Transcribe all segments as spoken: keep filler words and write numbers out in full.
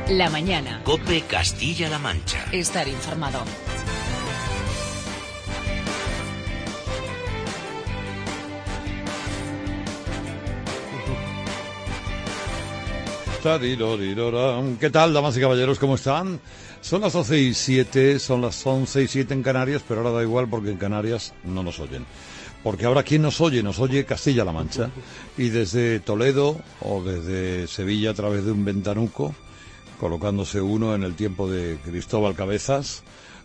La mañana. COPE Castilla-La Mancha. Estar informado. ¿Qué tal, damas y caballeros? ¿Cómo están? Son las doce y siete, son las once y siete en Canarias, pero ahora da igual porque en Canarias no nos oyen. Porque ahora, ¿quién nos oye? Nos oye Castilla-La Mancha. Y desde Toledo o desde Sevilla a través de un ventanuco, colocándose uno en el tiempo de Cristóbal Cabezas,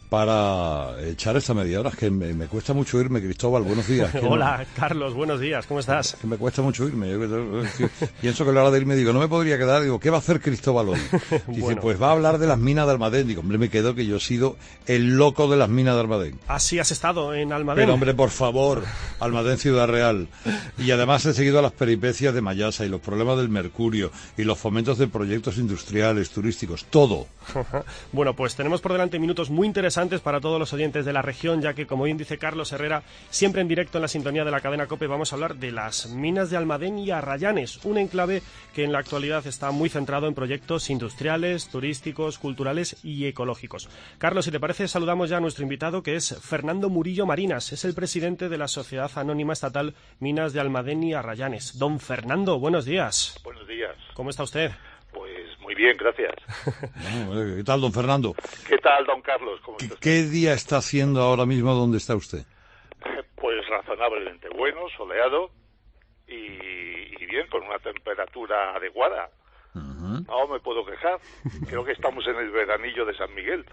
para echar esta media hora. Es que me, me cuesta mucho irme, Cristóbal, buenos días. Hola, no? Carlos, buenos días, ¿cómo estás? Es que me cuesta mucho irme. Yo, yo, yo, pienso que a la hora de irme digo, no me podría quedar, digo, ¿qué va a hacer Cristóbal hoy? Dice, bueno, pues va a hablar de las minas de Almadén. Digo, hombre, me quedo que yo he sido el loco de las minas de Almadén. Así has estado en Almadén. Pero hombre, por favor, Almadén Ciudad Real. Y además he seguido las peripecias de Mayasa y los problemas del mercurio y los fomentos de proyectos industriales, turísticos, todo. Bueno, pues tenemos por delante minutos muy interesantes para todos los oyentes de la región, ya que, como bien dice Carlos Herrera, siempre en directo en la sintonía de la cadena COPE, vamos a hablar de las minas de Almadén y Arrayanes, un enclave que en la actualidad está muy centrado en proyectos industriales, turísticos, culturales y ecológicos. Carlos, si te parece, saludamos ya a nuestro invitado, que es Fernando Murillo Marinas, es el presidente de la Sociedad Anónima Estatal Minas de Almadén y Arrayanes. Don Fernando, buenos días. Buenos días. ¿Cómo está usted? Pues muy bien, gracias. ¿Qué tal, don Fernando? ¿Qué tal, don Carlos? ¿Cómo ¿Qué, estás? ¿Qué día está haciendo ahora mismo? ¿Dónde está usted? Pues razonablemente bueno, soleado y, y bien, con una temperatura adecuada. Uh-huh. No me puedo quejar. Creo que estamos en el veranillo de San Miguel.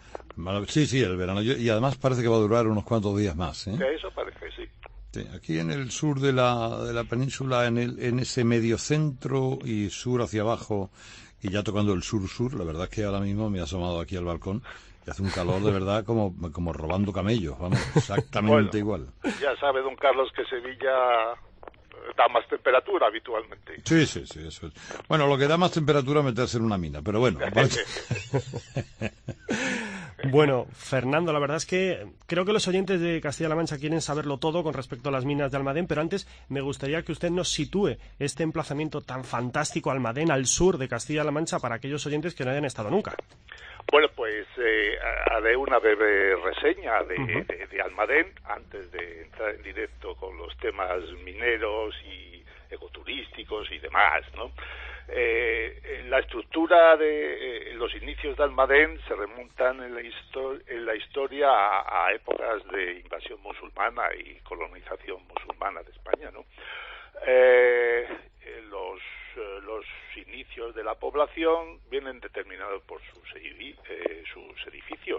Sí, sí, el verano. Y además parece que va a durar unos cuantos días más, ¿eh? Eso parece, sí. Sí, aquí en el sur de la, de la península, en, el, en ese medio centro y sur hacia abajo, y ya tocando el sur-sur, la verdad es que ahora mismo me he asomado aquí al balcón y hace un calor de verdad como, como robando camellos, vamos, exactamente bueno, igual. Ya sabe, don Carlos, que Sevilla da más temperatura habitualmente. Sí, sí, sí, eso es. Bueno, lo que da más temperatura es meterse en una mina, pero bueno. Bueno, Fernando, la verdad es que creo que los oyentes de Castilla-La Mancha quieren saberlo todo con respecto a las minas de Almadén, pero antes me gustaría que usted nos sitúe este emplazamiento tan fantástico, Almadén, al sur de Castilla-La Mancha, para aquellos oyentes que no hayan estado nunca. Bueno, pues eh, haré una breve reseña de, uh-huh. de, de Almadén antes de entrar en directo con los temas mineros y ecoturísticos y demás, ¿no? Eh, la estructura de eh, los inicios de Almadén se remontan en la, histo- en la historia a, a épocas de invasión musulmana y colonización musulmana de España, ¿no? Eh, los, eh, los inicios de la población vienen determinados por sus, edifi- eh, sus edificios.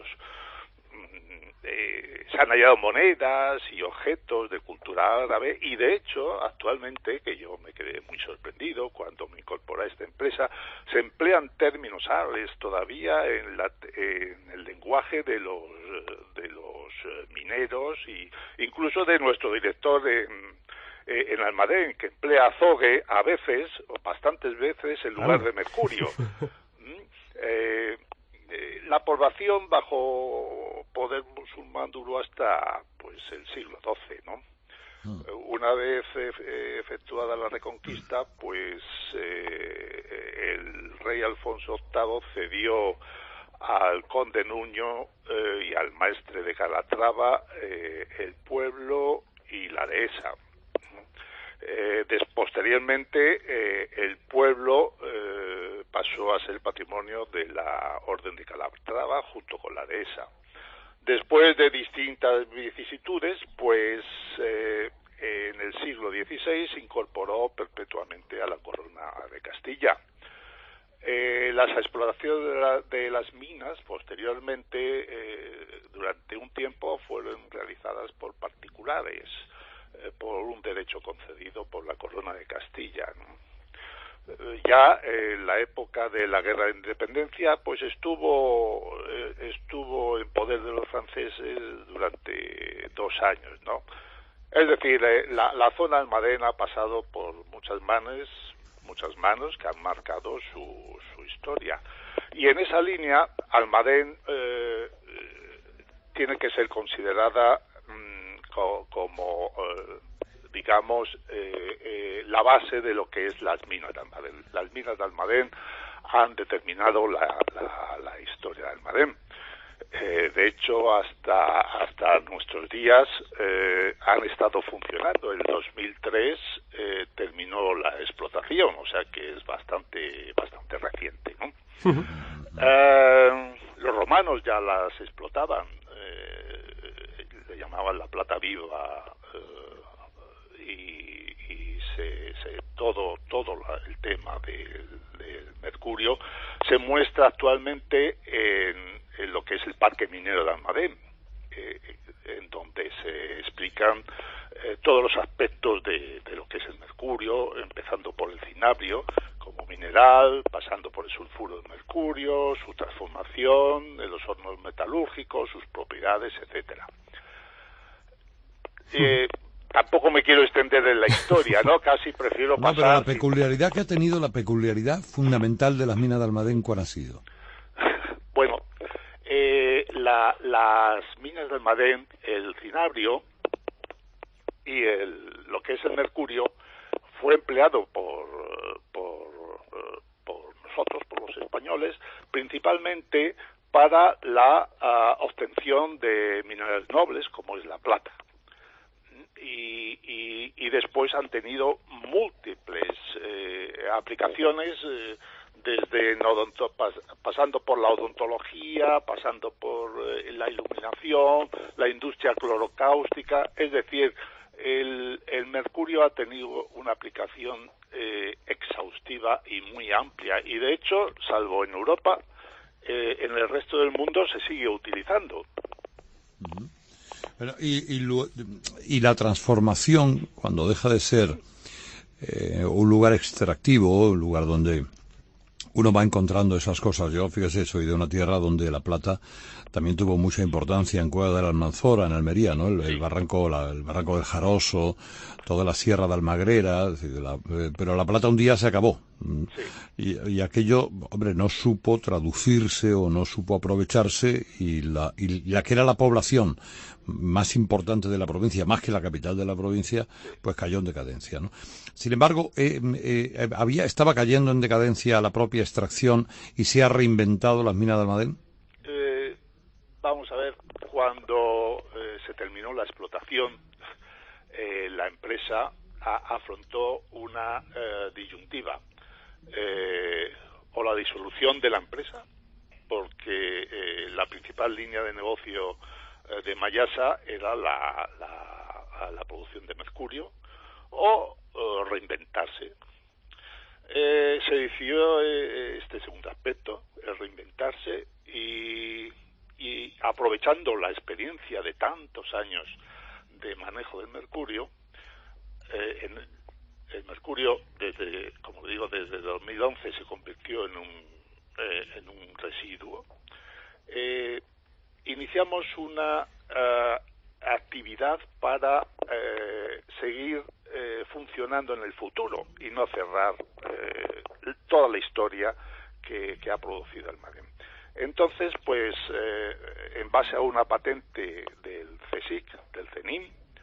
Eh, se han hallado monedas y objetos de cultura árabe y de hecho actualmente, que yo me quedé muy sorprendido cuando me incorporé a esta empresa, se emplean términos árabes todavía en, la, en el lenguaje de los de los mineros y incluso de nuestro director en, en Almadén, que emplea azogue a veces o bastantes veces en lugar de mercurio. eh, Eh, la población bajo poder musulmán duró hasta pues el siglo doce, ¿no? Mm. Una vez eh, efectuada la reconquista, pues eh, el rey Alfonso octavo cedió al conde Nuño eh, y al maestre de Calatrava eh, el pueblo y la dehesa. Eh, des, posteriormente eh, el pueblo eh, pasó a ser patrimonio de la Orden de Calatrava junto con la dehesa. Después de distintas vicisitudes, pues eh, en el siglo dieciséis se incorporó perpetuamente a la corona de Castilla. Eh, las exploraciones de, la, de las minas posteriormente eh, durante un tiempo fueron realizadas por particulares, por un derecho concedido por la Corona de Castilla, ¿no? Ya en la época de la Guerra de Independencia, pues estuvo estuvo en poder de los franceses durante dos años, ¿no? Es decir, la, la zona Almadén ha pasado por muchas manos, muchas manos que han marcado su, su historia. Y en esa línea, Almadén eh, tiene que ser considerada como, eh, digamos, eh, eh, la base de lo que es las minas de Almadén. Las minas de Almadén han determinado la, la, la historia de Almadén. Eh, de hecho, hasta hasta nuestros días eh, han estado funcionando. En dos mil tres eh, terminó la explotación, o sea que es bastante bastante reciente, ¿no? Uh-huh. eh, los romanos ya las explotaban, eh, le llamaban la plata viva, eh, y, y se, se, todo todo la, el tema del, del mercurio se muestra actualmente en en lo que es el Parque Minero de Almadén, eh, en donde se explican eh, todos los aspectos de, de lo que es el mercurio, empezando por el cinabrio como mineral, pasando por el sulfuro de mercurio, su transformación en los hornos metalúrgicos, sus propiedades, etcétera. Eh, tampoco me quiero extender en la historia, ¿no? Casi prefiero pasar... No, pero la peculiaridad que ha tenido, la peculiaridad fundamental de las minas de Almadén, ¿cuál ha sido? Bueno, eh, la, las minas de Almadén, el cinabrio y el, lo que es el mercurio, fue empleado por, por, por nosotros, por los españoles, principalmente para la uh, obtención de minerales nobles, como es la plata. Y, y, y después han tenido múltiples eh, aplicaciones, eh, desde odonto, pas, pasando por la odontología, pasando por eh, la iluminación, la industria clorocáustica. Es decir, el, el mercurio ha tenido una aplicación eh, exhaustiva y muy amplia, y de hecho, salvo en Europa, eh, en el resto del mundo se sigue utilizando. Uh-huh. Bueno, y, y, lo, y la transformación, cuando deja de ser eh, un lugar extractivo, un lugar donde uno va encontrando esas cosas. Yo, fíjese, soy de una tierra donde la plata también tuvo mucha importancia en Cueva de la Almanzora, en Almería, ¿no? El, el barranco, la, el barranco del Jaroso, toda la sierra de Almagrera, es decir, la, eh, pero la plata un día se acabó. Sí. Y, y aquello, hombre, no supo traducirse o no supo aprovecharse, y la, y la que era la población más importante de la provincia, más que la capital de la provincia, pues cayó en decadencia, ¿no? Sin embargo, eh, eh, había, estaba cayendo en decadencia la propia extracción y se ha reinventado las minas de Almadén. Eh, vamos a ver, cuando eh, se terminó la explotación, eh, la empresa a, afrontó una eh, disyuntiva, eh, o la disolución de la empresa, porque eh, la principal línea de negocio eh, de Mayasa era la, la, la producción de mercurio, o o reinventarse. Eh, se decidió eh, este segundo aspecto, el reinventarse, y, y aprovechando la experiencia de tantos años de manejo del mercurio, eh, en, el mercurio, desde, como digo, desde dos mil once se convirtió en un, eh, en un residuo. Eh, iniciamos una uh, actividad para eh, seguir eh, funcionando en el futuro y no cerrar eh, toda la historia que, que ha producido Almadén. Entonces, pues, eh, en base a una patente del CSIC, del CENIM,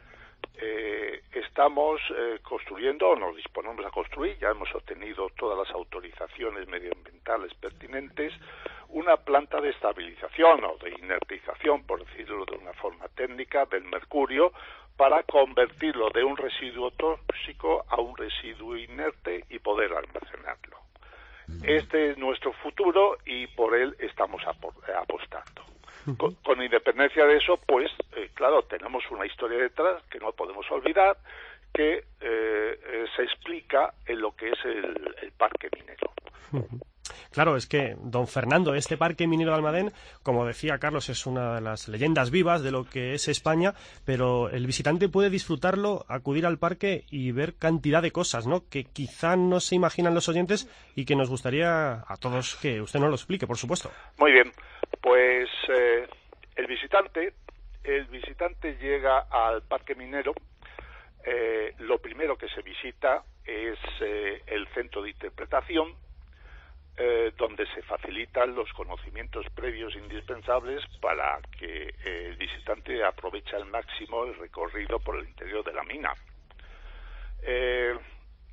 eh, estamos eh, construyendo, o nos disponemos a construir, ya hemos obtenido todas las autorizaciones medioambientales pertinentes, una planta de estabilización o de inertización, por decirlo de una forma técnica, del mercurio, para convertirlo de un residuo tóxico a un residuo inerte y poder almacenarlo. Este es nuestro futuro y por él estamos apostando. Con, con independencia de eso, pues, eh, claro, tenemos una historia detrás que no podemos olvidar, que eh, eh, se explica en lo que es el, el parque minero. Claro, es que, don Fernando, este parque minero de Almadén, como decía Carlos, es una de las leyendas vivas de lo que es España, pero el visitante puede disfrutarlo, acudir al parque y ver cantidad de cosas, ¿no?, que quizá no se imaginan los oyentes y que nos gustaría a todos que usted nos lo explique, por supuesto. Muy bien, pues eh, el visitante, el visitante llega al parque minero. Eh, lo primero que se visita es eh, el centro de interpretación, Eh, donde se facilitan los conocimientos previos indispensables para que eh, el visitante aproveche al máximo el recorrido por el interior de la mina. Eh,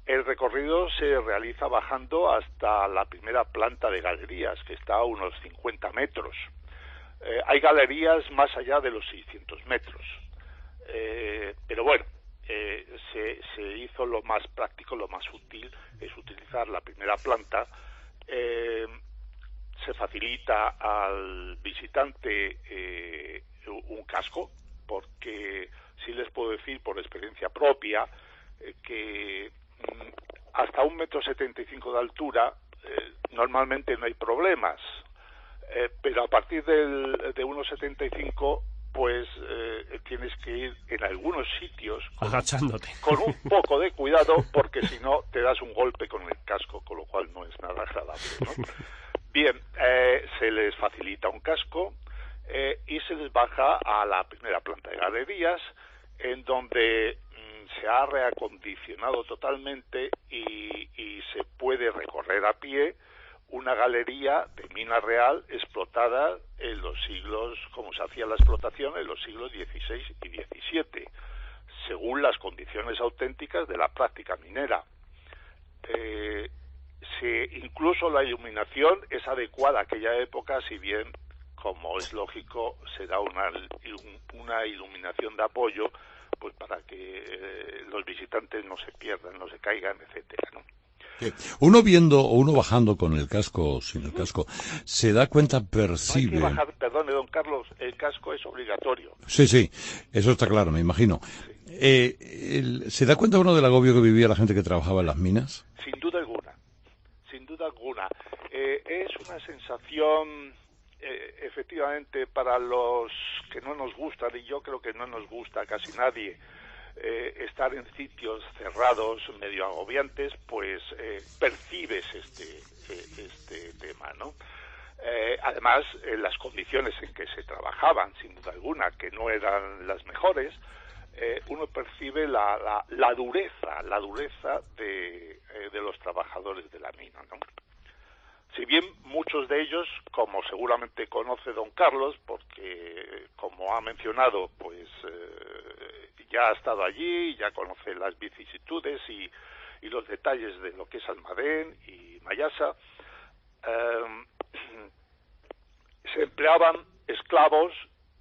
el recorrido se realiza bajando hasta la primera planta de galerías, que está a unos cincuenta metros. Eh, hay galerías más allá de los seiscientos metros. Eh, pero bueno, eh, se, se hizo lo más práctico, lo más útil, es utilizar la primera planta. Eh, se facilita al visitante eh, un casco, porque sí les puedo decir por experiencia propia eh, que mm, hasta un metro setenta y cinco de altura eh, normalmente no hay problemas, eh, pero a partir del, de uno setenta y cinco pues eh, tienes que ir en algunos sitios con, agachándote con un poco de cuidado, porque si no te das un golpe con el casco, con lo cual no es nada agradable, ¿no? Bien, eh, se les facilita un casco eh, y se les baja a la primera planta de galerías, en donde mm, se ha reacondicionado totalmente y, y se puede recorrer a pie una galería de mina real explotada en los siglos, como se hacía la explotación, en los siglos dieciséis y diecisiete, según las condiciones auténticas de la práctica minera. Eh, se, incluso la iluminación es adecuada a aquella época, si bien, como es lógico, se da una, una iluminación de apoyo, pues para que eh, los visitantes no se pierdan, no se caigan, etcétera, ¿no? Uno viendo o uno bajando con el casco o sin el casco, se da cuenta, percibe... No hay que bajar, perdone, don Carlos, el casco es obligatorio. Sí, sí, eso está claro, me imagino. Sí. Eh, el, ¿Se da cuenta uno del agobio que vivía la gente que trabajaba en las minas? Sin duda alguna, sin duda alguna. Eh, es una sensación, eh, efectivamente, para los que no nos gustan, y yo creo que no nos gusta a casi nadie, Eh, estar en sitios cerrados, medio agobiantes, pues eh, percibes este eh, este tema, ¿no? Eh, además, en las condiciones en que se trabajaban, sin duda alguna, que no eran las mejores, eh, uno percibe la, la, la dureza, la dureza de, eh, de los trabajadores de la mina, ¿no? Si bien muchos de ellos, como seguramente conoce don Carlos, porque como ha mencionado, pues eh, ya ha estado allí, ya conoce las vicisitudes y, y los detalles de lo que es Almadén y Mayasa, eh, se empleaban esclavos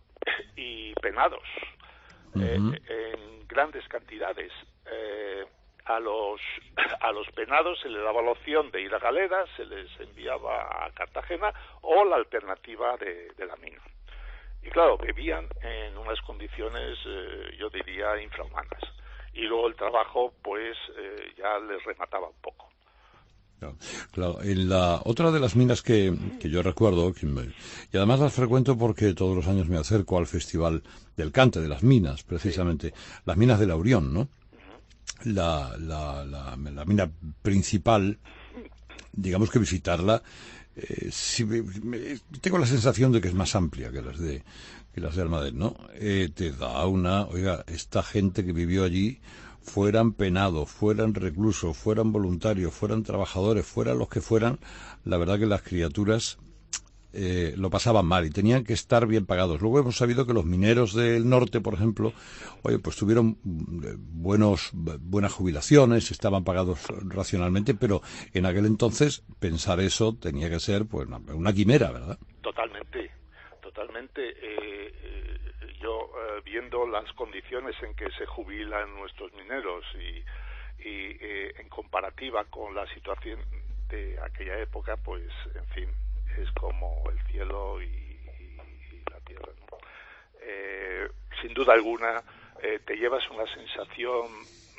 y penados uh-huh. eh, en grandes cantidades. Eh, A los, a los penados se les daba la opción de ir a galeras, se les enviaba a Cartagena o la alternativa de, de la mina. Y claro, vivían en unas condiciones, eh, yo diría, infrahumanas. Y luego el trabajo, pues, eh, ya les remataba un poco. Claro, claro. En la otra de las minas que, que yo recuerdo, que me, y además las frecuento porque todos los años me acerco al Festival del Cante de las Minas, precisamente, sí. Las minas de Laurión, ¿no? La, la, la, la mina principal, digamos que visitarla, eh, si me, me, tengo la sensación de que es más amplia que las de que las de Almadén, ¿no? Eh, te da una, oiga, esta gente que vivió allí, fueran penados, fueran reclusos, fueran voluntarios, fueran trabajadores, fueran los que fueran, la verdad que las criaturas Eh, lo pasaban mal y tenían que estar bien pagados. Luego hemos sabido que los mineros del norte, por ejemplo, oye, pues tuvieron buenos, buenas jubilaciones, estaban pagados racionalmente, pero en aquel entonces pensar eso tenía que ser pues una, una quimera, ¿verdad? Totalmente, totalmente. Eh, eh, yo eh, viendo las condiciones en que se jubilan nuestros mineros y, y eh, en comparativa con la situación de aquella época, pues, en fin, es como el cielo y, y, y la tierra, ¿no? Eh, sin duda alguna, eh, te llevas una sensación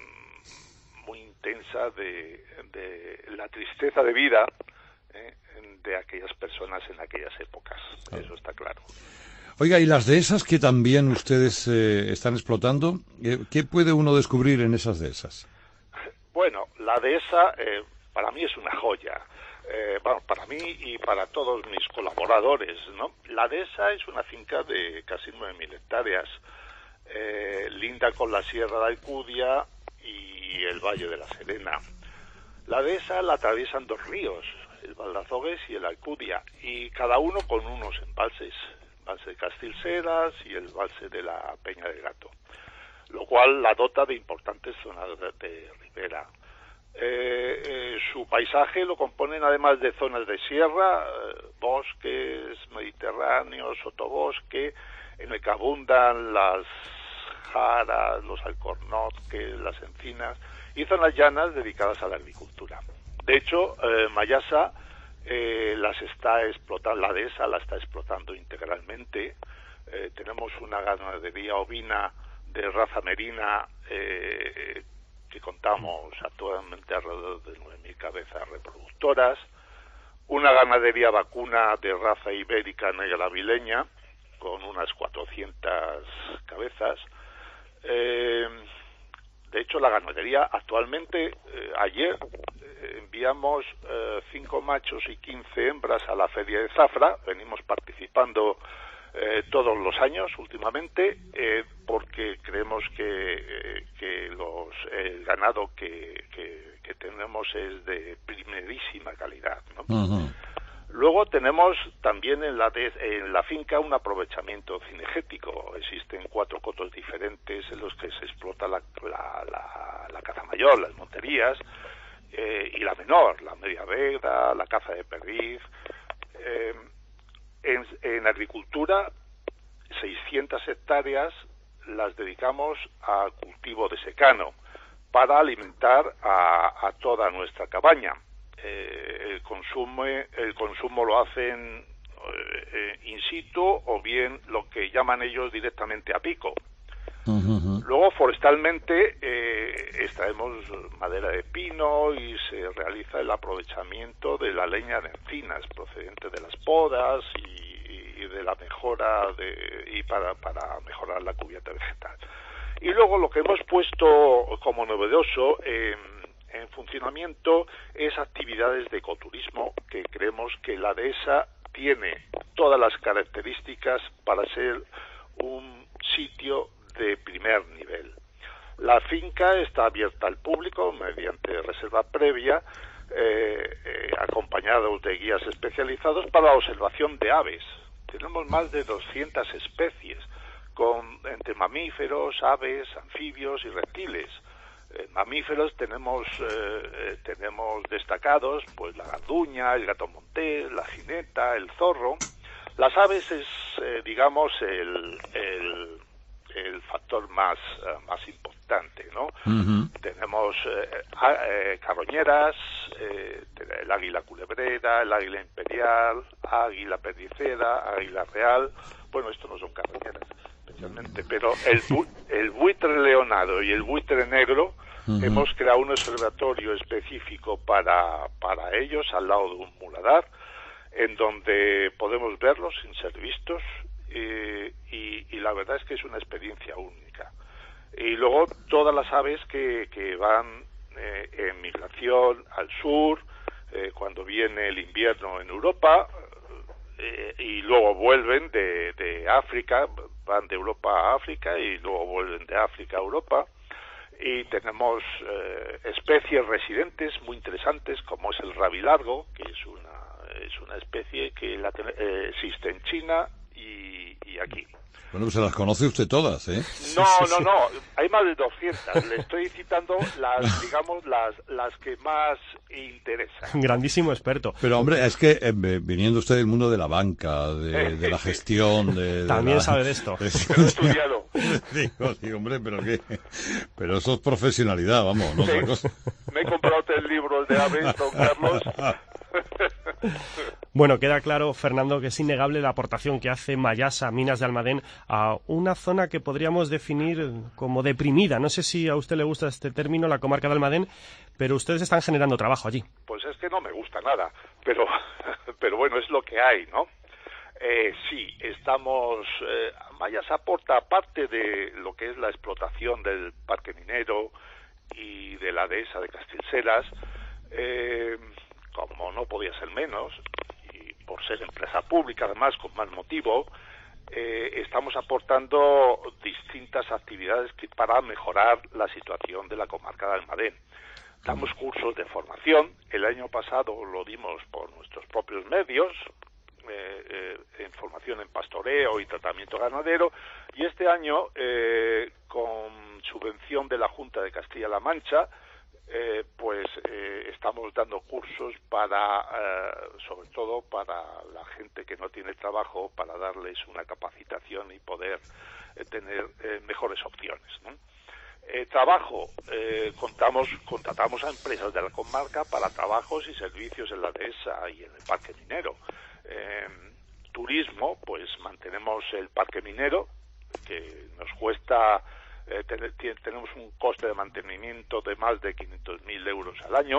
muy intensa de, de la tristeza de vida eh, de aquellas personas en aquellas épocas. Claro. Eso está claro. Oiga, ¿y las dehesas que también ustedes eh, están explotando? ¿Qué puede uno descubrir en esas dehesas? Bueno, la dehesa eh, para mí es una joya. Eh, bueno, para mí y para todos mis colaboradores, ¿no? La dehesa es una finca de casi nueve mil hectáreas, eh, linda con la Sierra de Alcudia y el Valle de la Serena. La dehesa la atraviesan dos ríos, el Valdazogues y el Alcudia, y cada uno con unos embalses, el embalse de Castilseras y el embalse de la Peña del Gato, lo cual la dota de importantes zonas de, de ribera. Eh, eh, su paisaje lo componen además de zonas de sierra, eh, bosques mediterráneos, sotobosque, en el que abundan las jaras, los alcornoques, las encinas, y zonas llanas dedicadas a la agricultura. De hecho, eh, Mayasa eh, las está explotando, la dehesa la está explotando integralmente. Eh, tenemos una ganadería ovina de raza merina eh, que contamos actualmente alrededor de nueve mil cabezas reproductoras, una ganadería vacuna de raza ibérica negra avileña con unas cuatrocientas cabezas. Eh, de hecho, la ganadería actualmente, eh, ayer eh, enviamos eh, cinco machos y quince hembras a la Feria de Zafra. Venimos participando Eh, todos los años últimamente eh, porque creemos que, eh, que los, el ganado que, que, que tenemos es de primerísima calidad, ¿no? Uh-huh. Luego tenemos también en la, de, en la finca un aprovechamiento cinegético. Existen cuatro cotos diferentes en los que se explota la, la, la, la caza mayor, las monterías, eh, y la menor, la media veda, la caza de perdiz. eh, En, en agricultura, seiscientas hectáreas las dedicamos a cultivo de secano para alimentar a, a toda nuestra cabaña. Eh, el consumo, el consumo lo hacen eh, in situ o bien lo que llaman ellos directamente a pico. Uh-huh. Luego, forestalmente, eh, extraemos madera de pino y se realiza el aprovechamiento de la leña de encinas procedente de las podas y, y de la mejora de, y para, para mejorar la cubierta vegetal. Y luego lo que hemos puesto como novedoso en, en funcionamiento es actividades de ecoturismo, que creemos que la dehesa tiene todas las características para ser un sitio de primer nivel. La finca está abierta al público mediante reserva previa, eh, eh, acompañados de guías especializados para la observación de aves. Tenemos más de doscientas especies, con entre mamíferos, aves, anfibios y reptiles. Eh, mamíferos tenemos eh, tenemos destacados pues la garduña, el gato montés, la jineta, el zorro. Las aves es eh, digamos el, el el factor más uh, más importante, ¿no? Uh-huh. Tenemos eh, eh, carroñeras, eh, el águila culebrera, el águila imperial, águila perdicera, águila real. Bueno, esto no son carroñeras especialmente, pero el bu el buitre leonado y el buitre negro, uh-huh, hemos creado un observatorio específico para para ellos al lado de un muladar, en donde podemos verlos sin ser vistos. Eh, y, y la verdad es que es una experiencia única. Y luego todas las aves que, que van eh, en migración al sur, eh, cuando viene el invierno en Europa, eh, y luego vuelven de, de África, van de Europa a África y luego vuelven de África a Europa. Y tenemos eh, especies residentes muy interesantes, como es el rabilargo, que es una, es una especie que la, eh, existe en China y, y aquí. Bueno, pues se las conoce usted todas, ¿eh? No, no, no, hay más de doscientas. Le estoy citando las, digamos, las, las que más interesan. Grandísimo experto. Pero, hombre, es que eh, viniendo usted del mundo de la banca, de, de la gestión... De, de También la, sabe de esto. De, Pero he estudiado. Digo, sí, hombre, pero qué... Pero eso es profesionalidad, vamos, no sí. otra cosa. Me he comprado tres libros de aves, don Carlos. Bueno, queda claro, Fernando, que es innegable la aportación que hace Mayasa, Minas de Almadén, a una zona que podríamos definir como deprimida. No sé si a usted le gusta este término, la comarca de Almadén, pero ustedes están generando trabajo allí. Pues es que no me gusta nada, pero, pero bueno, es lo que hay, ¿no? Eh, sí, estamos... Eh, Mayasa aporta, aparte de lo que es la explotación del parque minero y de la dehesa de Castilseras, eh, como no podía ser menos, y por ser empresa pública además con más motivo, eh, estamos aportando distintas actividades que, para mejorar la situación de la comarca de Almadén. Damos cursos de formación, el año pasado lo dimos por nuestros propios medios, eh, eh, en formación en pastoreo y tratamiento ganadero, y este año, eh, con subvención de la Junta de Castilla-La Mancha, eh, pues eh, estamos dando cursos para, eh, sobre todo para la gente que no tiene trabajo, para darles una capacitación y poder eh, tener eh, mejores opciones, ¿no? Eh, trabajo, eh, contamos, contratamos a empresas de la comarca para trabajos y servicios en la dehesa y en el parque minero. Eh, turismo, pues mantenemos el parque minero, que nos cuesta, eh, tener, tenemos un coste de mantenimiento de más de quinientos mil euros al año.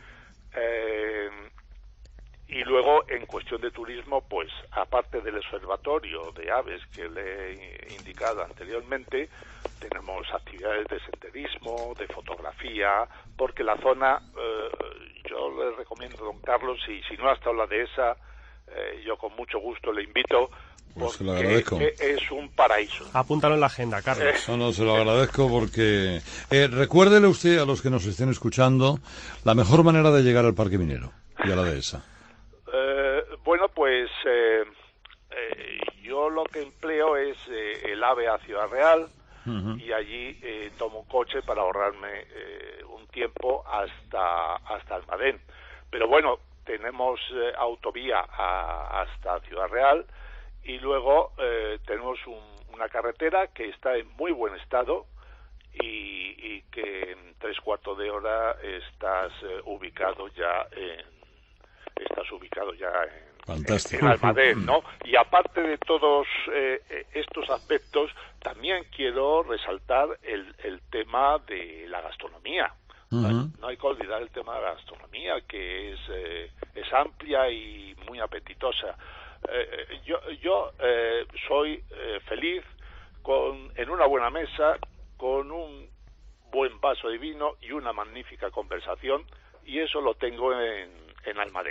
Eh, y luego, en cuestión de turismo, pues aparte del observatorio de aves que le he indicado anteriormente, tenemos actividades de senderismo, de fotografía, porque la zona, eh, yo le recomiendo, don Carlos, y si no ha estado la dehesa, eh, yo con mucho gusto le invito, pues lo porque agradezco. Es un paraíso. Apúntalo en la agenda, Carlos. No, no, se lo agradezco porque... Eh, recuérdele usted a los que nos estén escuchando la mejor manera de llegar al Parque Minero y a la dehesa. Eh, bueno, pues eh, eh, yo lo que empleo es eh, el AVE a Ciudad Real, uh-huh. y allí eh, tomo un coche para ahorrarme eh, un tiempo hasta, hasta Almadén. Pero bueno, tenemos eh, autovía a, hasta Ciudad Real, y luego eh, tenemos un, una carretera que está en muy buen estado y, y que en tres cuartos de hora estás eh, ubicado ya en estás ubicado ya en, en, en Almadén, ¿no? Y aparte de todos eh, estos aspectos, también quiero resaltar el, el tema de la gastronomía. Uh-huh. no, no hay que olvidar el tema de la gastronomía, que es, eh, es amplia y muy apetitosa. Eh, yo yo eh, soy eh, feliz con en una buena mesa, con un buen vaso de vino y una magnífica conversación, y eso lo tengo en en Almadén.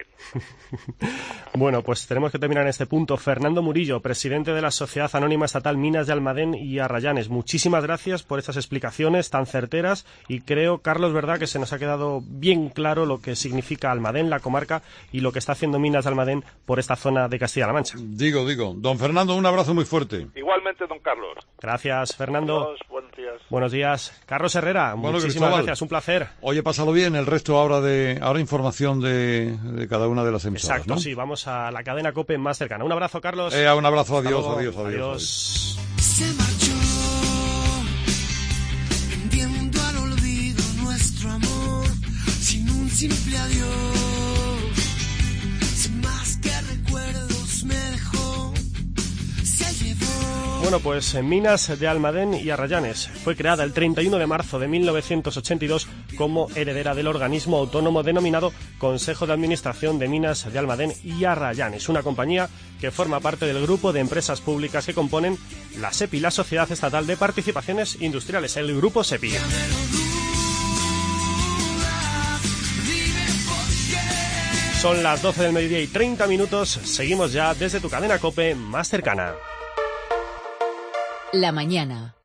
Bueno, pues tenemos que terminar en este punto. Fernando Murillo, presidente de la Sociedad Anónima Estatal Minas de Almadén y Arrayanes, muchísimas gracias por estas explicaciones tan certeras, y creo, Carlos, verdad que se nos ha quedado bien claro lo que significa Almadén, la comarca, y lo que está haciendo Minas de Almadén por esta zona de Castilla-La Mancha. Digo, digo. Don Fernando, un abrazo muy fuerte. Igualmente, don Carlos. Gracias, Fernando. Adiós, buenos días. Buenos días. Carlos Herrera, bueno, muchísimas Cristóbal, gracias, un placer. Oye, pásalo bien, el resto ahora de ahora información de, de cada una de las emisoras. Exacto, ¿no? Sí, vamos a la cadena COPE más cercana. Un abrazo, Carlos. Eh, un abrazo, adiós, adiós, adiós, adiós. adiós. Se marchó, vendiendo al olvido nuestro amor, sin un simple adiós, sin más que recuerdos me dejó, se llevó. Bueno, pues en Minas de Almadén y Arrayanes fue creada el treinta y uno de marzo de mil novecientos ochenta y dos como heredera del organismo autónomo denominado Consejo de Administración de Minas de Almadén y Arrayanes, una compañía que forma parte del grupo de empresas públicas que componen la SEPI, la Sociedad Estatal de Participaciones Industriales, el Grupo SEPI. Son las doce del mediodía y treinta minutos, seguimos ya desde tu cadena COPE más cercana. La mañana.